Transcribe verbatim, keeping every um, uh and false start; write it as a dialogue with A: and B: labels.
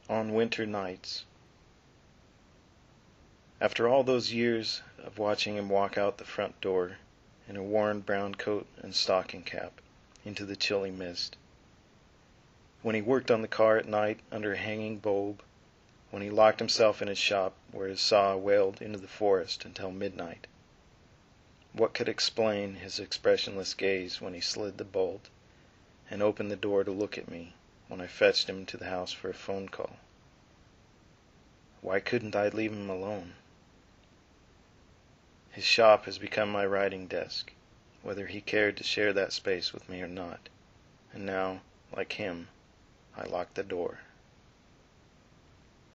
A: On Winter Nights. After all those years of watching him walk out the front door, in a worn brown coat and stocking cap, into the chilly mist. When he worked on the car at night under a hanging bulb, when he locked himself in his shop where his saw wailed into the forest until midnight. What could explain his expressionless gaze when he slid the bolt and opened the door to look at me when I fetched him to the house for a phone call? Why couldn't I leave him alone? His shop has become my writing desk, whether he cared to share that space with me or not, and now, like him, I lock the door.